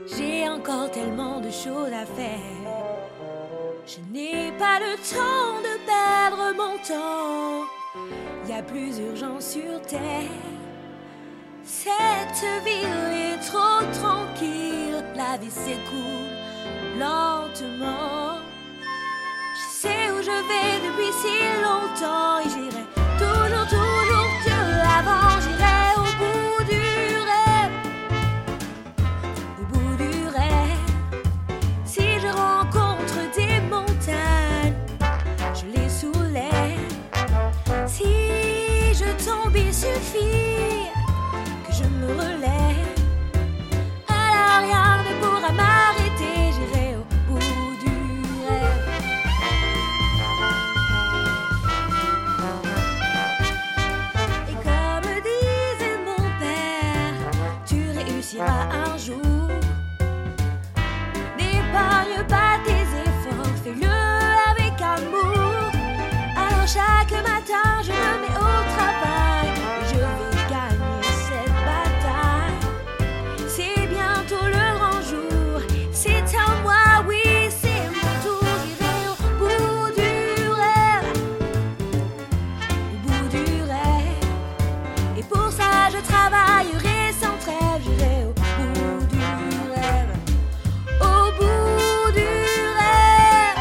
J'ai encore tellement de choses à faire. Je n'ai pas le temps de perdre mon temps. Y a plus urgent sur terre. Cette ville est trop tranquille. La vie s'écoule lentement. Je sais où je vais depuis si longtemps. Et j'irai toujours, toujours de l'avant. J'irai au bout du rêve. Au bout du rêve. Si je rencontre des montagnes, je les soulève. Si je tombe, il suffit que je me relève. Alors rien ne pourra m'arrêter. J'irai au bout du rêve. Et comme disait mon père, tu réussiras un jour. N'épargne pas tes efforts, fais-le avec amour. Alors chaque matin je me mets au travail et je vais gagner cette bataille. C'est bientôt le grand jour, c'est à moi, oui c'est mon tour. J'irai au bout du rêve, au bout du rêve. Et pour ça je travaillerai sans trêve. J'irai au bout du rêve. Au bout du rêve.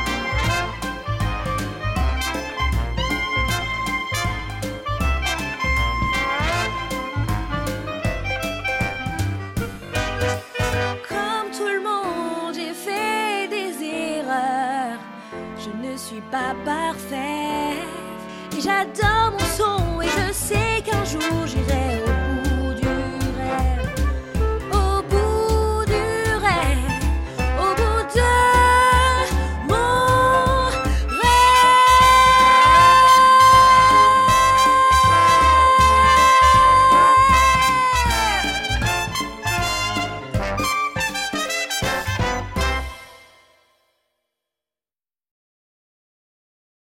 Comme tout le monde, j'ai fait des erreurs. Je ne suis pas parfaite et j'adore